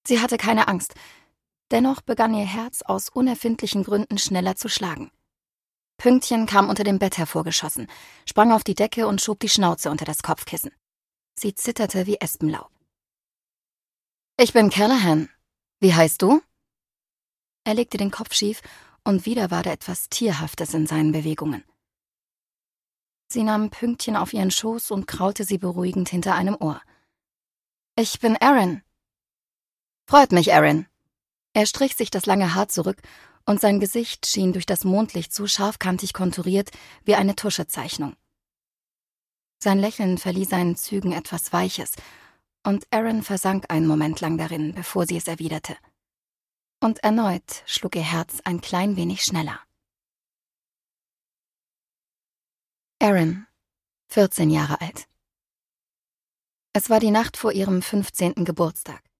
Sie hatte keine Angst. Dennoch begann ihr Herz aus unerfindlichen Gründen schneller zu schlagen. Pünktchen kam unter dem Bett hervorgeschossen, sprang auf die Decke und schob die Schnauze unter das Kopfkissen. Sie zitterte wie Espenlaub. »Ich bin Callahan. Wie heißt du?« Er legte den Kopf schief, und wieder war da etwas Tierhaftes in seinen Bewegungen. Sie nahm Pünktchen auf ihren Schoß und kraulte sie beruhigend hinter einem Ohr. »Ich bin Aaron.« »Freut mich, Aaron.« Er strich sich das lange Haar zurück, und sein Gesicht schien durch das Mondlicht so scharfkantig konturiert wie eine Tuschezeichnung. Sein Lächeln verlieh seinen Zügen etwas Weiches, und Aaron versank einen Moment lang darin, bevor sie es erwiderte. Und erneut schlug ihr Herz ein klein wenig schneller. Aaron, 14 Jahre alt. Es war die Nacht vor ihrem 15. Geburtstag.